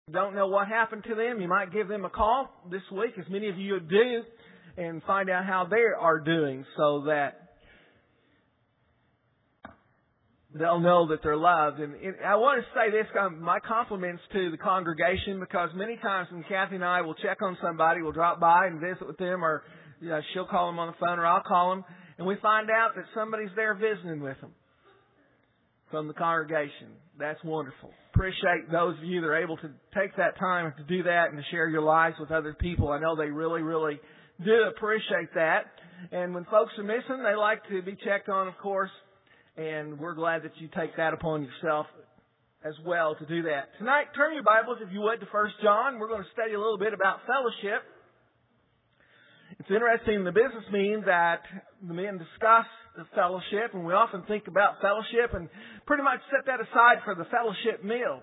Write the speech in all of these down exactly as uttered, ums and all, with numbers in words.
Don't know what happened to them, you might give them a call this week, as many of you do, and find out how they are doing so that they'll know that they're loved. And I want to say this, my compliments to the congregation, because many times when Kathy and I will check on somebody, we'll drop by and visit with them, or you know, she'll call them on the phone or I'll call them, and we find out that somebody's there visiting with them from the congregation. That's wonderful. Appreciate those of you that are able to take that time to do that and to share your lives with other people. I know they really, really do appreciate that. And when folks are missing, they like to be checked on, of course. And we're glad that you take that upon yourself as well to do that. Tonight, turn your Bibles, if you would, to First John. We're going to study a little bit about fellowship. It's interesting in the business meeting that the men discuss the fellowship, and we often think about fellowship and pretty much set that aside for the fellowship meal,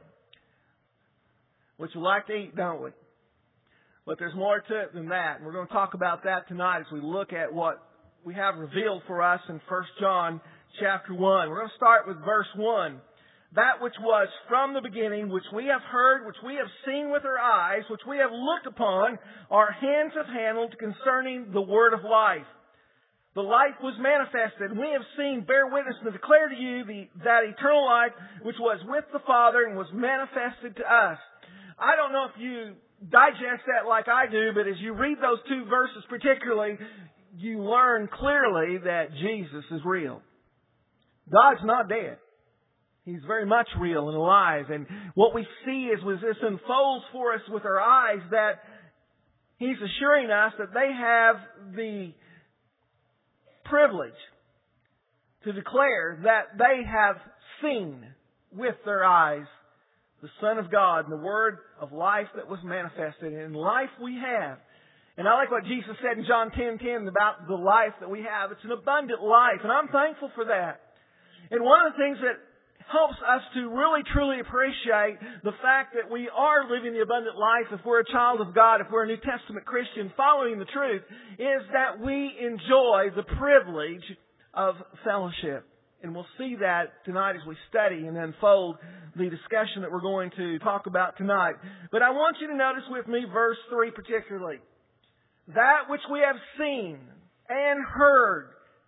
which we like to eat, don't we? But there's more to it than that. And we're going to talk about that tonight as we look at what we have revealed for us in First John chapter one. We're going to start with verse one. That which was from the beginning, which we have heard, which we have seen with our eyes, which we have looked upon, our hands have handled concerning the word of life. The life was manifested, and we have seen, bear witness, and declare to you the, that eternal life which was with the Father and was manifested to us. I don't know if you digest that like I do, but as you read those two verses particularly, you learn clearly that Jesus is real. God's not dead. He's very much real and alive. And what we see is when this unfolds for us with our eyes, that He's assuring us that they have the privilege to declare that they have seen with their eyes the Son of God and the Word of life that was manifested. And life we have. And I like what Jesus said in John ten ten about the life that we have. It's an abundant life. And I'm thankful for that. And one of the things that helps us to really truly appreciate the fact that we are living the abundant life, if we're a child of God, if we're a New Testament Christian following the truth, is that we enjoy the privilege of fellowship. And we'll see that tonight as we study and unfold the discussion that we're going to talk about tonight. But I want you to notice with me verse three particularly. That which we have seen and heard,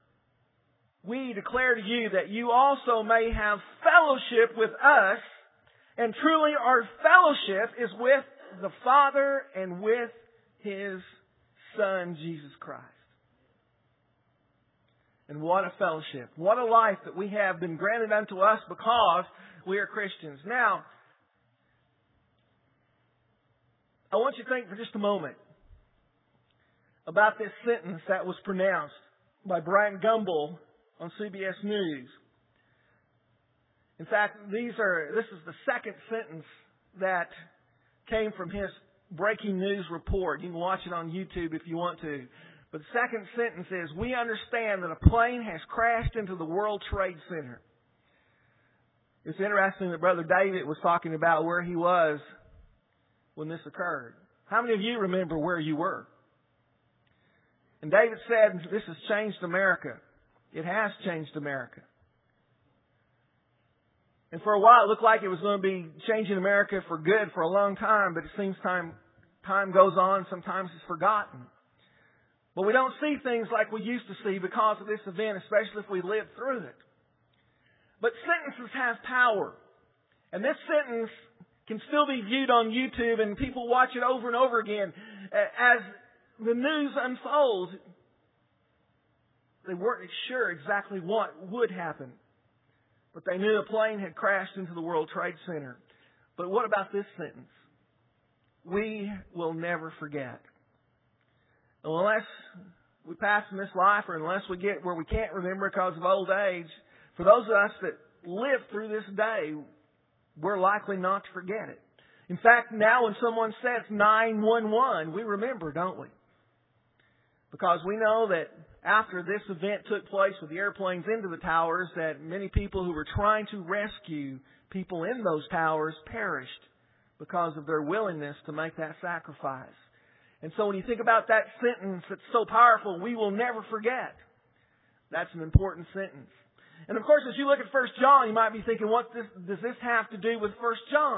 we declare to you that you also may have fellowship with us, and truly our fellowship is with the Father and with His Son, Jesus Christ. And what a fellowship. What a life that we have been granted unto us because we are Christians. Now, I want you to think for just a moment about this sentence that was pronounced by Brian Gumbel on C B S News. In fact, these are this is the second sentence that came from his breaking news report. You can watch it on YouTube if you want to. But the second sentence is, we understand that a plane has crashed into the World Trade Center. It's interesting that Brother David was talking about where he was when this occurred. How many of you remember where you were? And David said, this has changed America. It has changed America. And for a while it looked like it was going to be changing America for good for a long time, but it seems time time goes on, sometimes it's forgotten. But we don't see things like we used to see because of this event, especially if we lived through it. But sentences have power. And this sentence can still be viewed on YouTube and people watch it over and over again. As the news unfolds, they weren't sure exactly what would happen. But they knew a plane had crashed into the World Trade Center. But what about this sentence? We will never forget. Unless we pass in this life, or unless we get where we can't remember because of old age, for those of us that live through this day, we're likely not to forget it. In fact, now when someone says nine one one, we remember, don't we? Because we know that after this event took place with the airplanes into the towers, that many people who were trying to rescue people in those towers perished because of their willingness to make that sacrifice. And so when you think about that sentence that's so powerful, we will never forget. That's an important sentence. And of course, as you look at First John, you might be thinking, what this, does this have to do with First John?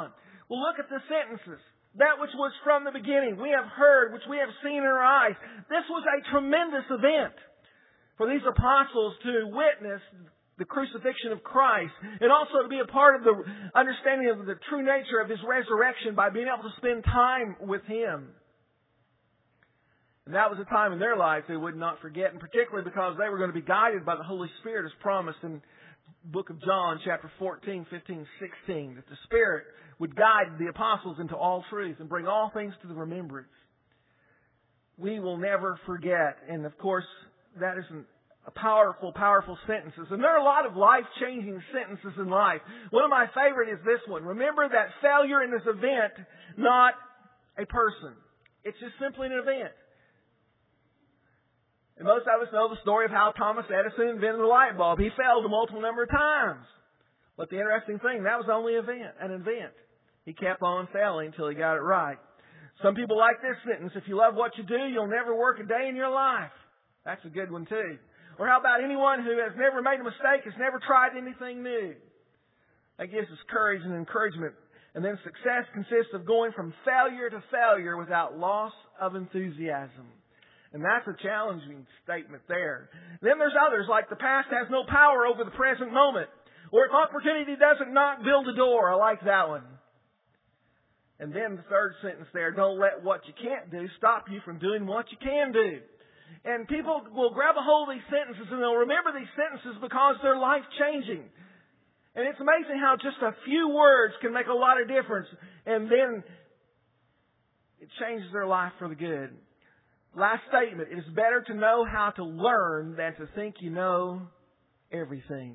Well, look at the sentences. That which was from the beginning, we have heard, which we have seen in our eyes. This was a tremendous event for these apostles to witness the crucifixion of Christ, and also to be a part of the understanding of the true nature of His resurrection by being able to spend time with Him. And that was a time in their life they would not forget, and particularly because they were going to be guided by the Holy Spirit as promised in the book of John, chapter fourteen, fifteen, sixteen, that the Spirit would guide the apostles into all truth and bring all things to the remembrance. We will never forget. And of course, that is an A powerful, powerful sentences. And there are a lot of life-changing sentences in life. One of my favorite is this one. Remember that failure in this event, not a person. It's just simply an event. And most of us know the story of how Thomas Edison invented the light bulb. He failed a multiple number of times. But the interesting thing, that was only an event, an event. He kept on failing until he got it right. Some people like this sentence, if you love what you do, you'll never work a day in your life. That's a good one too. Or how about anyone who has never made a mistake, has never tried anything new? That gives us courage and encouragement. And then success consists of going from failure to failure without loss of enthusiasm. And that's a challenging statement there. Then there's others, like the past has no power over the present moment. Or if opportunity doesn't knock, build a door. I like that one. And then the third sentence there, don't let what you can't do stop you from doing what you can do. And people will grab a hold of these sentences and they'll remember these sentences because they're life-changing. And it's amazing how just a few words can make a lot of difference. And then it changes their life for the good. Last statement, it is better to know how to learn than to think you know everything.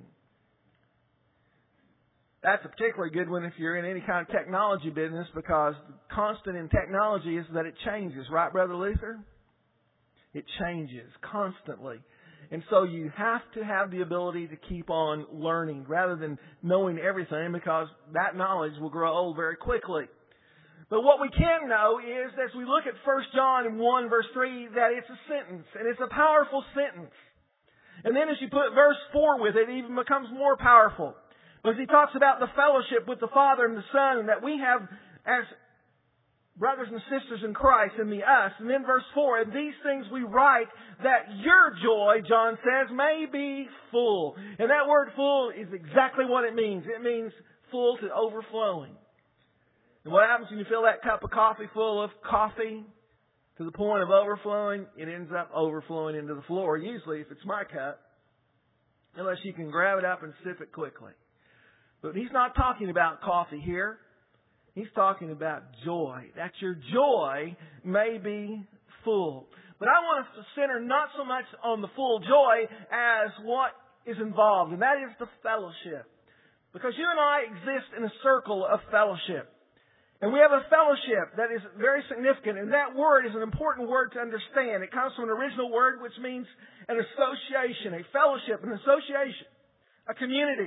That's a particularly good one if you're in any kind of technology business, because the constant in technology is that it changes. Right, Brother Luther? It changes constantly. And so you have to have the ability to keep on learning rather than knowing everything, because that knowledge will grow old very quickly. But what we can know is, as we look at First John one verse three, that it's a sentence, and it's a powerful sentence. And then as you put verse four with it, it even becomes more powerful. Because he talks about the fellowship with the Father and the Son, and that we have as brothers and sisters in Christ, and the us. And then verse four, and these things we write that your joy, John says, may be full. And that word full is exactly what it means. It means full to overflowing. And what happens when you fill that cup of coffee full of coffee to the point of overflowing? It ends up overflowing into the floor, usually if it's my cup, unless you can grab it up and sip it quickly. But he's not talking about coffee here. He's talking about joy. That your joy may be full. But I want us to center not so much on the full joy as what is involved, and that is the fellowship. Because you and I exist in a circle of fellowship. And we have a fellowship that is very significant, and that word is an important word to understand. It comes from an original word which means an association, a fellowship, an association, a community.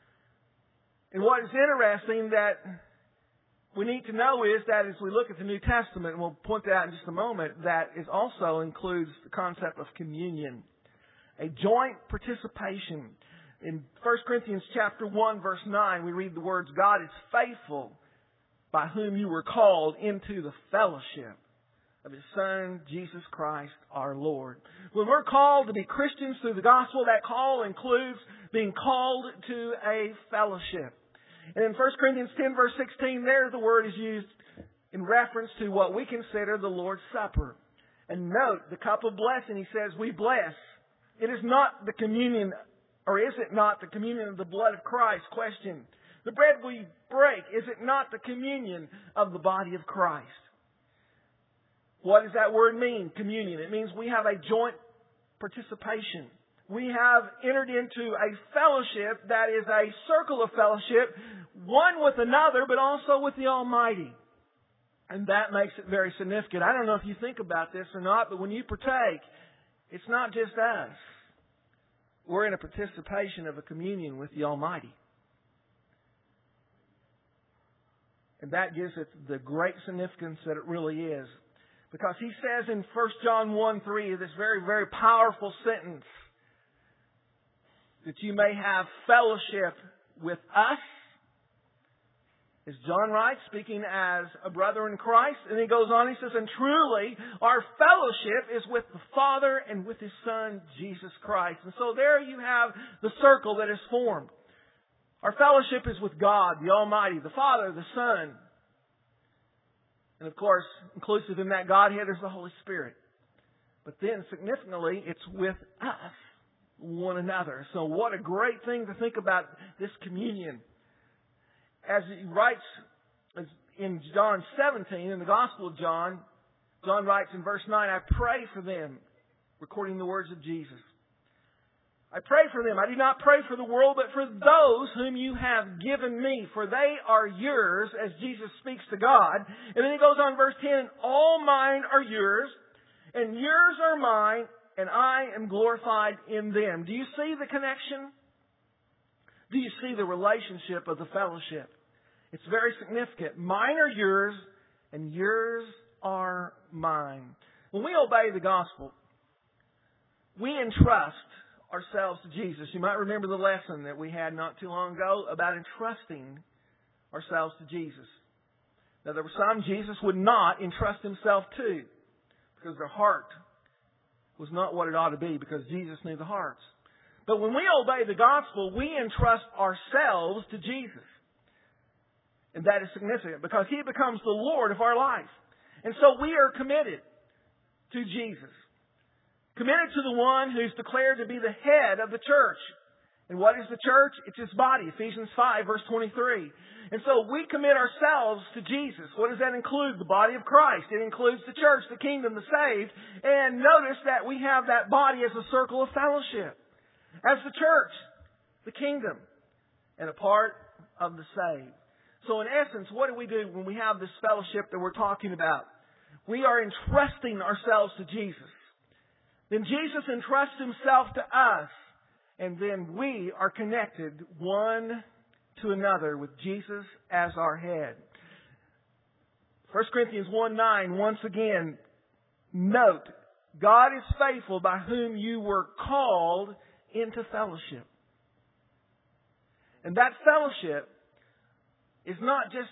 And what is interesting that we need to know is that as we look at the New Testament, and we'll point that out in just a moment, that it also includes the concept of communion, a joint participation. In First Corinthians chapter one, verse nine, we read the words, God is faithful, by whom you were called into the fellowship of His Son, Jesus Christ, our Lord. When we're called to be Christians through the gospel, that call includes being called to a fellowship. And in First Corinthians ten, verse sixteen, there the word is used in reference to what we consider the Lord's Supper. And note, the cup of blessing, he says, we bless. It is not the communion, or is it not the communion of the blood of Christ? Question. The bread we break, is it not the communion of the body of Christ? What does that word mean, communion? It means we have a joint participation. We have entered into a fellowship that is a circle of fellowship, one with another, but also with the Almighty. And that makes it very significant. I don't know if you think about this or not, but when you partake, it's not just us. We're in a participation of a communion with the Almighty. And that gives it the great significance that it really is. Because he says in First John one three, this very, very powerful sentence, that you may have fellowship with us. As John writes, speaking as a brother in Christ, and he goes on, he says, and truly our fellowship is with the Father and with His Son, Jesus Christ. And so there you have the circle that is formed. Our fellowship is with God, the Almighty, the Father, the Son. And of course, inclusive in that Godhead is the Holy Spirit. But then, significantly, it's with us, one another. So what a great thing to think about this communion. As he writes in John seventeen, in the Gospel of John, John writes in verse nine, I pray for them, recording the words of Jesus. I pray for them. I do not pray for the world, but for those whom you have given me, for they are yours, as Jesus speaks to God. And then he goes on, verse ten, all mine are yours, and yours are mine, and I am glorified in them. Do you see the connection? Do you see the relationship of the fellowship? It's very significant. Mine are yours, and yours are mine. When we obey the gospel, we entrust ourselves to Jesus. You might remember the lesson that we had not too long ago about entrusting ourselves to Jesus. Now, there were some Jesus would not entrust Himself to because their heart was not what it ought to be, because Jesus knew the hearts. But when we obey the gospel, we entrust ourselves to Jesus. And that is significant because He becomes the Lord of our life. And so we are committed to Jesus. Committed to the one who's declared to be the head of the church. And what is the church? It's His body. Ephesians five, verse twenty-three. And so we commit ourselves to Jesus. What does that include? The body of Christ. It includes the church, the kingdom, the saved. And notice that we have that body as a circle of fellowship. As the church, the kingdom, and a part of the saved. So in essence, what do we do when we have this fellowship that we're talking about? We are entrusting ourselves to Jesus. Then Jesus entrusts Himself to us. And then we are connected one to another with Jesus as our head. First Corinthians one nine, once again, note, God is faithful by whom you were called into fellowship. And that fellowship is not just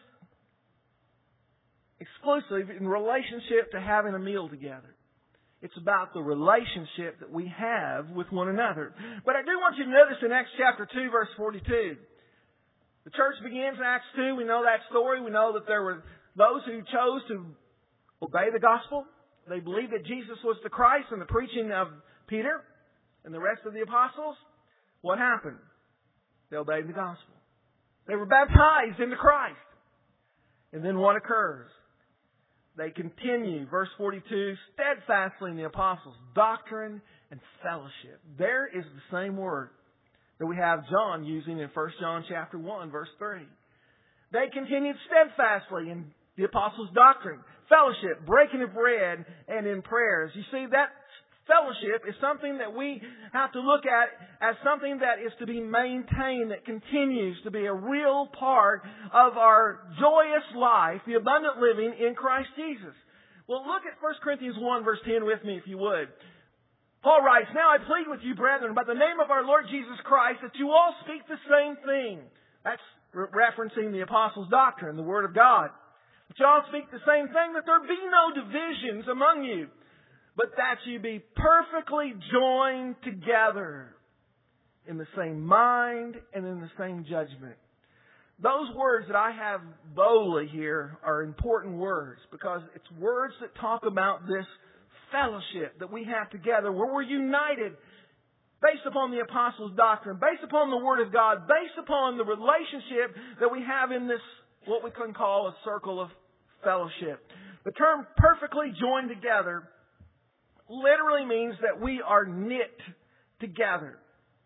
exclusive in relationship to having a meal together. It's about the relationship that we have with one another. But I do want you to notice in Acts chapter two, verse forty-two. The church begins in Acts two. We know that story. We know that there were those who chose to obey the gospel. They believed that Jesus was the Christ, and the preaching of Peter and the rest of the apostles. What happened? They obeyed the gospel. They were baptized into Christ. And then what occurs? They continue, verse forty-two, steadfastly in the apostles' doctrine and fellowship. There is the same word that we have John using in First John chapter one, verse three. They continued steadfastly in the apostles' doctrine, fellowship, breaking of bread, and in prayers. You see, that fellowship is something that we have to look at as something that is to be maintained, that continues to be a real part of our joyous life, the abundant living in Christ Jesus. Well, look at First Corinthians one, verse ten with me, if you would. Paul writes, now I plead with you, brethren, by the name of our Lord Jesus Christ, that you all speak the same thing. That's re- referencing the apostles' doctrine, the Word of God. That you all speak the same thing, that there be no divisions among you, but that you be perfectly joined together in the same mind and in the same judgment. Those words that I have boldly here are important words because it's words that talk about this fellowship that we have together where we're united based upon the apostles' doctrine, based upon the Word of God, based upon the relationship that we have in this, what we can call a circle of fellowship. The term perfectly joined together literally means that we are knit together.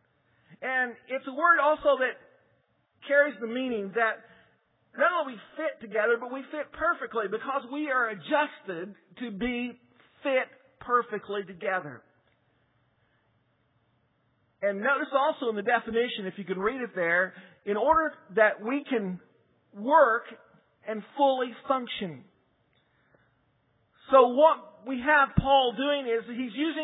And it's a word also that carries the meaning that not only we fit together, but we fit perfectly because we are adjusted to be fit perfectly together. And notice also in the definition, if you can read it there, in order that we can work and fully function. So what we have Paul doing is he's using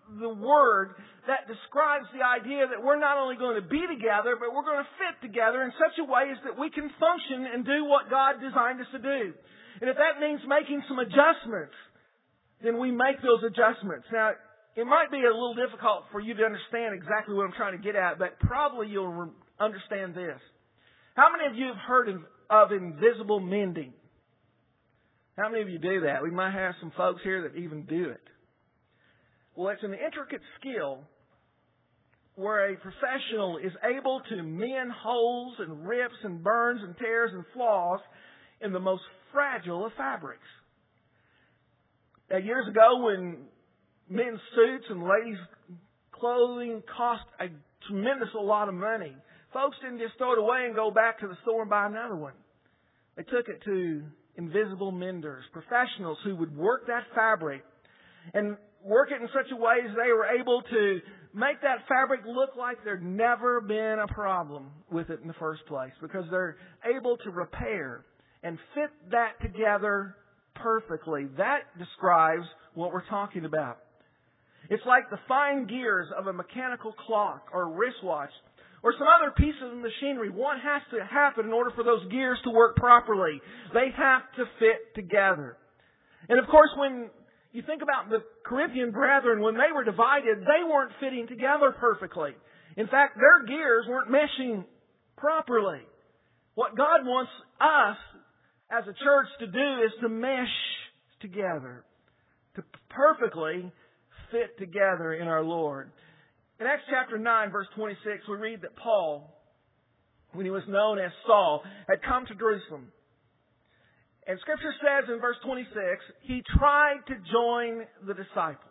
the word that describes the idea that we're not only going to be together, but we're going to fit together in such a way as that we can function and do what God designed us to do. And if that means making some adjustments, then we make those adjustments. Now, it might be a little difficult for you to understand exactly what I'm trying to get at, but probably you'll understand this. How many of you have heard of, of invisible mending? How many of you do that? We might have some folks here that even do it. Well, it's an intricate skill where a professional is able to mend holes and rips and burns and tears and flaws in the most fragile of fabrics. Now, years ago, when men's suits and ladies' clothing cost a tremendous a lot of money, folks didn't just throw it away and go back to the store and buy another one. They took it to invisible menders, professionals who would work that fabric and work it in such a way as they were able to make that fabric look like there'd never been a problem with it in the first place, because they're able to repair and fit that together perfectly. That describes what we're talking about. It's like the fine gears of a mechanical clock or wristwatch or some other piece of machinery. What has to happen in order for those gears to work properly? They have to fit together. And of course, when you think about the Corinthian brethren, when they were divided, they weren't fitting together perfectly. In fact, their gears weren't meshing properly. What God wants us as a church to do is to mesh together, to perfectly fit together in our Lord. In Acts chapter nine, verse twenty-six, we read that Paul, when he was known as Saul, had come to Jerusalem. And Scripture says in verse twenty-six, he tried to join the disciples.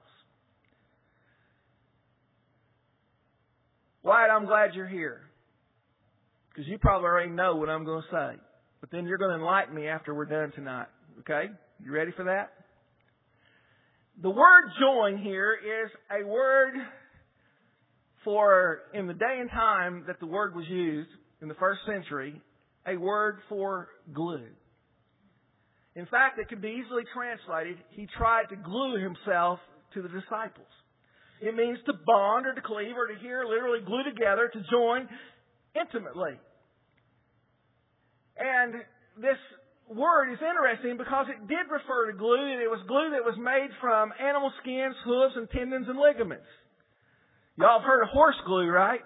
Wyatt, I'm glad you're here, because you probably already know what I'm going to say. But then you're going to enlighten me after we're done tonight. Okay? You ready for that? The word join here is a word for, in the day and time that the word was used, in the first century, a word for glue. In fact, it could be easily translated, he tried to glue himself to the disciples. It means to bond or to cleave or to here literally glue together, to join intimately. And this word is interesting because it did refer to glue, and it was glue that was made from animal skins, hooves, and tendons and ligaments. Y'all have heard of horse glue, right?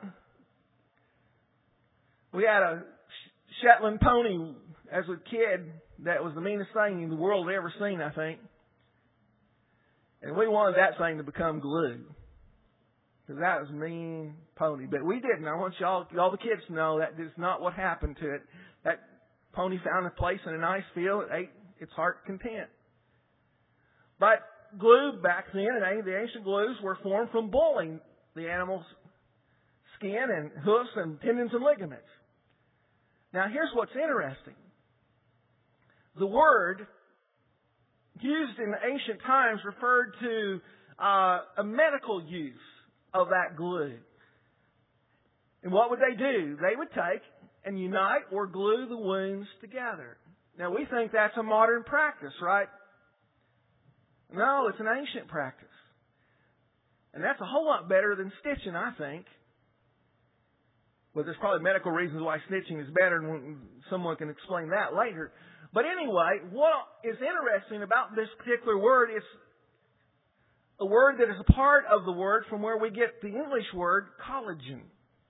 We had a Shetland pony as a kid that was the meanest thing in the world I'd ever seen, I think. And we wanted that thing to become glue, because that was a mean pony. But we didn't. I want y'all, all the kids to know that is not what happened to it. That pony found a place in a nice field. It ate its heart content. But glue back then, and the ancient glues were formed from boiling the animal's skin and hoofs and tendons and ligaments. Now, here's what's interesting. The word used in ancient times referred to uh, a medical use of that glue. And what would they do? They would take and unite or glue the wounds together. Now, we think that's a modern practice, right? No, it's an ancient practice. And that's a whole lot better than stitching, I think. Well, there's probably medical reasons why stitching is better, and someone can explain that later. But anyway, what is interesting about this particular word is a word that is a part of the word from where we get the English word collagen.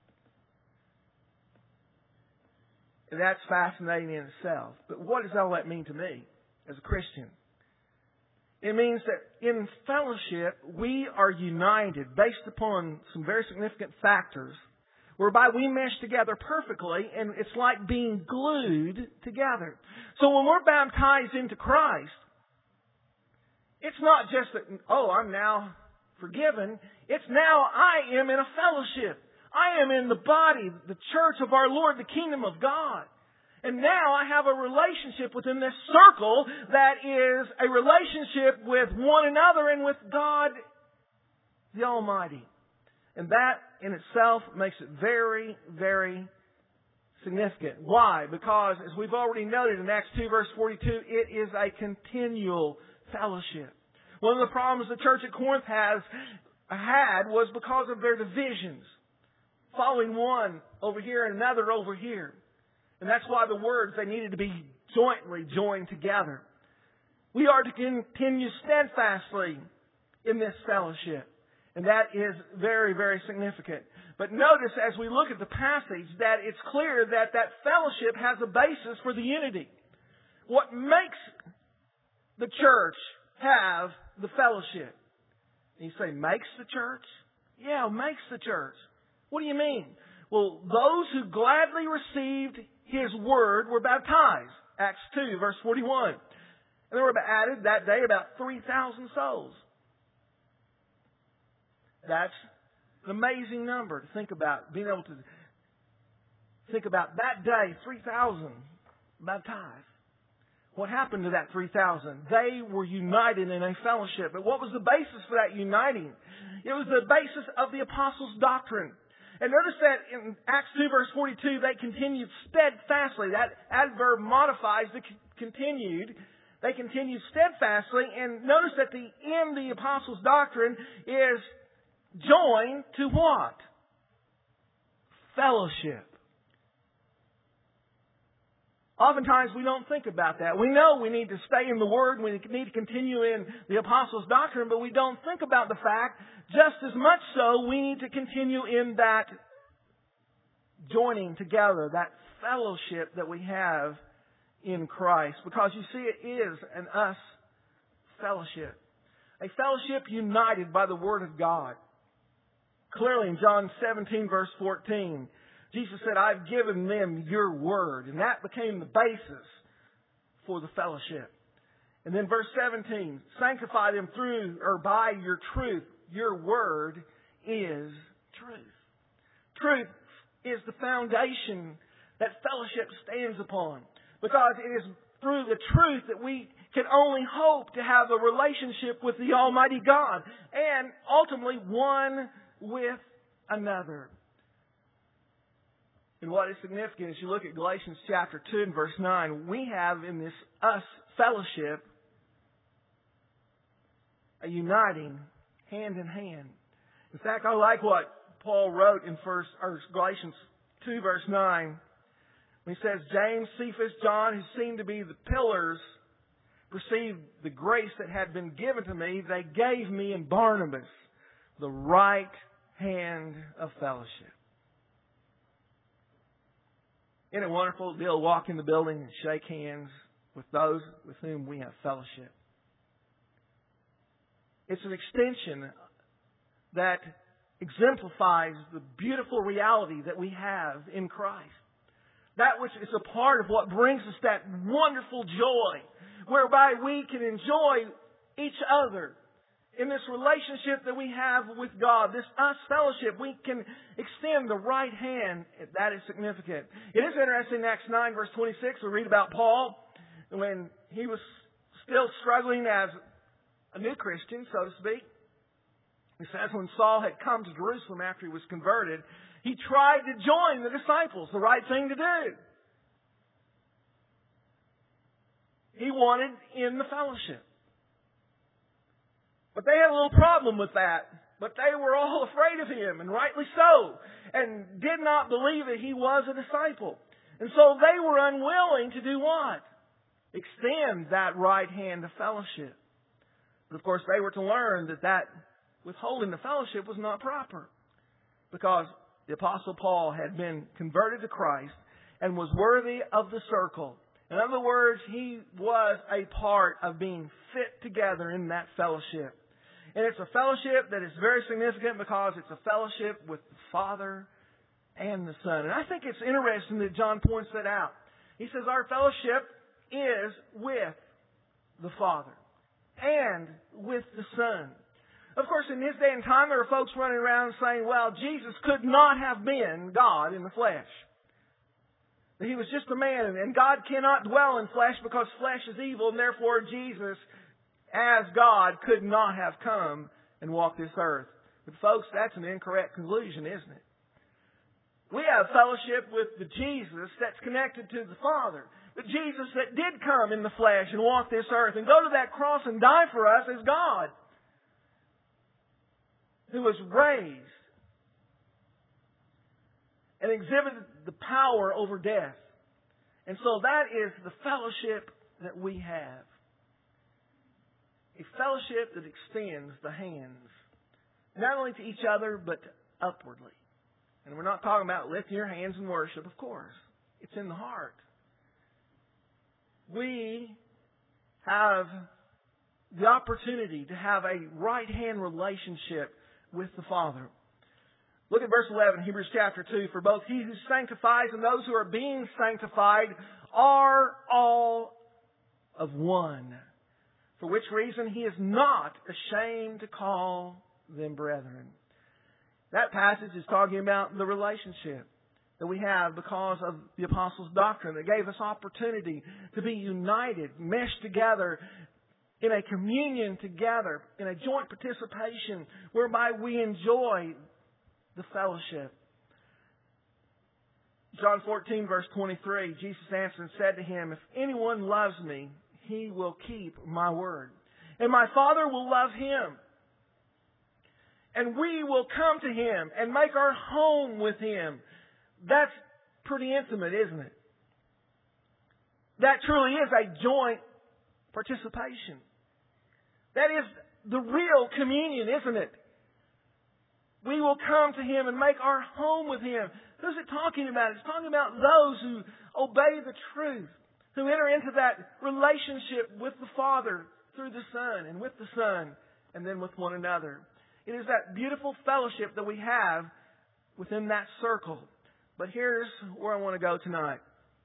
And that's fascinating in itself. But what does all that mean to me as a Christian? It means that in fellowship, we are united based upon some very significant factors whereby we mesh together perfectly, and it's like being glued together. So when we're baptized into Christ, it's not just that, oh, I'm now forgiven. It's now I am in a fellowship. I am in the body, the church of our Lord, the kingdom of God. And now I have a relationship within this circle that is a relationship with one another and with God the Almighty. And that in itself makes it very, very significant. Why? Because, as we've already noted in Acts two, verse forty-two, it is a continual fellowship. One of the problems the church at Corinth has had was because of their divisions. Following one over here and another over here. And that's why the words, they needed to be jointly joined together. We are to continue steadfastly in this fellowship. And that is very, very significant. But notice as we look at the passage that it's clear that that fellowship has a basis for the unity. What makes the church have the fellowship? And you say, makes the church? Yeah, makes the church. What do you mean? Well, those who gladly received His Word were baptized. Acts two, verse forty-one. And there were added that day about three thousand souls. That's an amazing number to think about. Being able to think about that day, three thousand baptized. What happened to that three thousand? They were united in a fellowship. But what was the basis for that uniting? It was the basis of the apostles' doctrine. And notice that in Acts two verse forty-two, they continued steadfastly. That adverb modifies the continued. They continued steadfastly. And notice that the end of the apostles' doctrine is joined to what? Fellowship. Oftentimes we don't think about that. We know we need to stay in the Word, we need to continue in the Apostles' doctrine, but we don't think about the fact, just as much so, we need to continue in that joining together, that fellowship that we have in Christ. Because you see, it is an us fellowship. A fellowship united by the Word of God. Clearly in John seventeen verse fourteen, Jesus said, I've given them your word. And that became the basis for the fellowship. And then verse seventeen, sanctify them through or by your truth. Your word is truth. Truth is the foundation that fellowship stands upon. Because it is through the truth that we can only hope to have a relationship with the Almighty God. And ultimately one with another. And what is significant is you look at Galatians chapter two and verse nine, we have in this us fellowship a uniting hand in hand. In fact, I like what Paul wrote in first or Galatians two verse nine when he says, James, Cephas, John, who seemed to be the pillars, received the grace that had been given to me. They gave me and Barnabas the right hand of fellowship. Isn't it wonderful to be able to walk in the building and shake hands with those with whom we have fellowship? It's an extension that exemplifies the beautiful reality that we have in Christ. That which is a part of what brings us that wonderful joy, whereby we can enjoy each other in this relationship that we have with God, this us fellowship. We can extend the right hand. That is significant. It is interesting in Acts nine verse twenty-six, we read about Paul when he was still struggling as a new Christian, so to speak. It says when Saul had come to Jerusalem after he was converted, he tried to join the disciples, the right thing to do. He wanted in the fellowship. But they had a little problem with that. But they were all afraid of him, and rightly so, and did not believe that he was a disciple. And so they were unwilling to do what? Extend that right hand of fellowship. But of course they were to learn that that withholding the fellowship was not proper. Because the Apostle Paul had been converted to Christ and was worthy of the circle. In other words, he was a part of being fit together in that fellowship. And it's a fellowship that is very significant because it's a fellowship with the Father and the Son. And I think it's interesting that John points that out. He says our fellowship is with the Father and with the Son. Of course, in this day and time, there are folks running around saying, well, Jesus could not have been God in the flesh. He was just a man, and God cannot dwell in flesh because flesh is evil, and therefore Jesus, as God, could not have come and walked this earth. But folks, that's an incorrect conclusion, isn't it? We have fellowship with the Jesus that's connected to the Father. The Jesus that did come in the flesh and walk this earth and go to that cross and die for us as God. who was raised and exhibited the power over death. And so that is the fellowship that we have. A fellowship that extends the hands, not only to each other, but upwardly. And we're not talking about lifting your hands in worship, of course. It's in the heart. We have the opportunity to have a right-hand relationship with the Father. Look at verse eleven, Hebrews chapter two. For both He who sanctifies and those who are being sanctified are all of one. For which reason He is not ashamed to call them brethren. That passage is talking about the relationship that we have because of the Apostles' doctrine that gave us opportunity to be united, meshed together in a communion together, in a joint participation whereby we enjoy the fellowship. John fourteen verse twenty-three, Jesus answered and said to him, if anyone loves me, he will keep my word. And my Father will love him. And we will come to him and make our home with him. That's pretty intimate, isn't it? That truly is a joint participation. That is the real communion, isn't it? We will come to him and make our home with him. Who's it talking about? It's talking about those who obey the truth, who enter into that relationship with the Father through the Son and with the Son and then with one another. It is that beautiful fellowship that we have within that circle. But here's where I want to go tonight.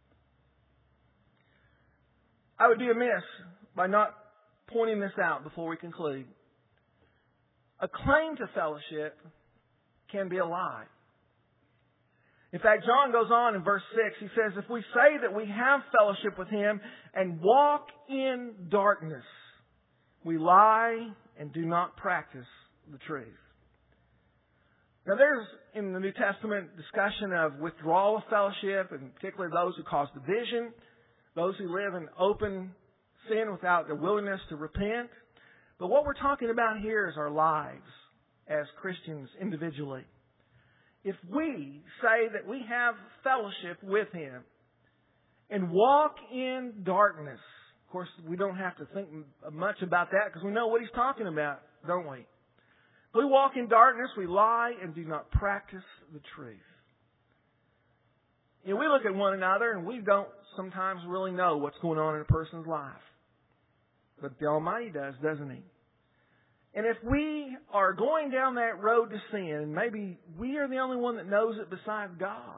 I would be amiss by not pointing this out before we conclude. A claim to fellowship can be a lie. In fact, John goes on in verse six. He says, if we say that we have fellowship with Him and walk in darkness, we lie and do not practice the truth. Now there's, in the New Testament, discussion of withdrawal of fellowship, and particularly those who cause division, those who live in open sin without the willingness to repent. But what we're talking about here is our lives as Christians individually. If we say that we have fellowship with Him and walk in darkness, of course we don't have to think much about that because we know what He's talking about, don't we? If we walk in darkness, we lie and do not practice the truth. You know, we look at one another and we don't sometimes really know what's going on in a person's life. But the Almighty does, doesn't He? And if we are going down that road to sin, and maybe we are the only one that knows it besides God,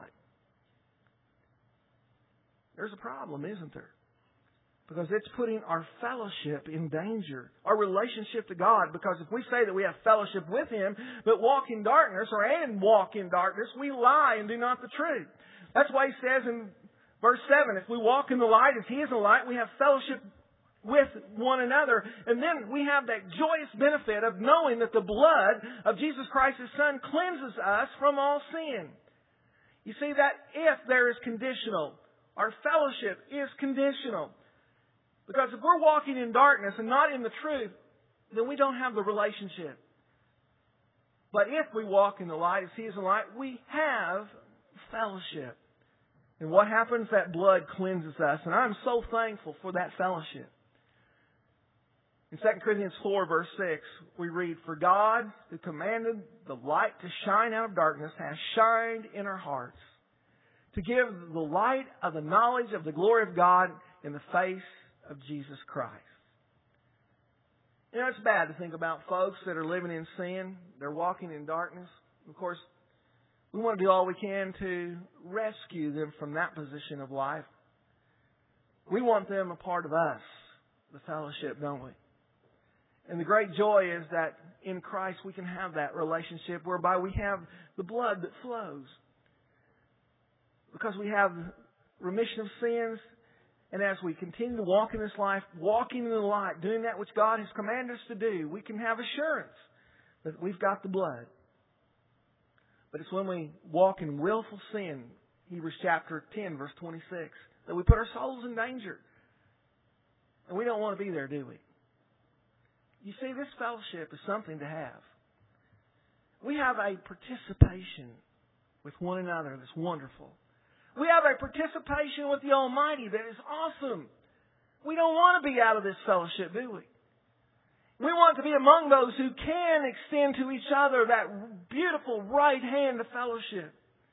there's a problem, isn't there? Because it's putting our fellowship in danger, our relationship to God. Because if we say that we have fellowship with Him, but walk in darkness, or and walk in darkness, we lie and do not the truth. That's why He says in verse seven, if we walk in the light as He is in the light, we have fellowship with one another. And then we have that joyous benefit of knowing that the blood of Jesus Christ, His Son, cleanses us from all sin. You see, that if there is conditional, our fellowship is conditional. Because if we're walking in darkness and not in the truth, then we don't have the relationship. But if we walk in the light as He is in the light, we have fellowship. And what happens? That blood cleanses us. And I'm so thankful for that fellowship. In Second Corinthians four, verse six, we read, for God, who commanded the light to shine out of darkness, has shined in our hearts to give the light of the knowledge of the glory of God in the face of Jesus Christ. You know, it's bad to think about folks that are living in sin. They're walking in darkness. Of course, we want to do all we can to rescue them from that position of life. We want them a part of us, the fellowship, don't we? And the great joy is that in Christ we can have that relationship whereby we have the blood that flows. Because we have remission of sins, and as we continue to walk in this life, walking in the light, doing that which God has commanded us to do, we can have assurance that we've got the blood. But it's when we walk in willful sin, Hebrews chapter ten, verse twenty-six, that we put our souls in danger. And we don't want to be there, do we? You see, this fellowship is something to have. We have a participation with one another that's wonderful. We have a participation with the Almighty that is awesome. We don't want to be out of this fellowship, do we? We want to be among those who can extend to each other that beautiful right hand of fellowship.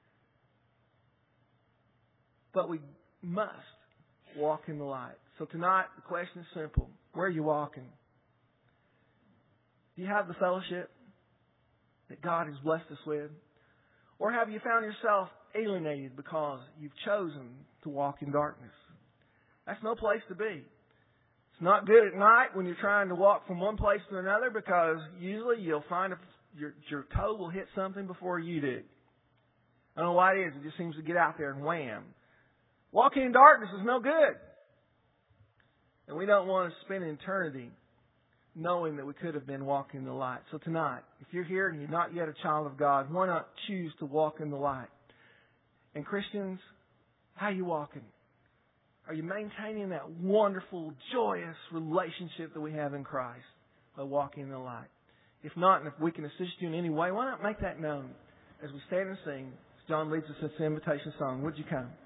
But we must walk in the light. So tonight, the question is simple. Where are you walking? Do you have the fellowship that God has blessed us with? Or have you found yourself alienated because you've chosen to walk in darkness? That's no place to be. It's not good at night when you're trying to walk from one place to another, because usually you'll find a, your, your toe will hit something before you do. I don't know why it is. It just seems to get out there and wham. Walking in darkness is no good. And we don't want to spend eternity knowing that we could have been walking in the light. So tonight, if you're here and you're not yet a child of God, why not choose to walk in the light? And Christians, how are you walking? Are you maintaining that wonderful, joyous relationship that we have in Christ by walking in the light? If not, and if we can assist you in any way, why not make that known as we stand and sing? As John leads us in this invitation song. Would you come?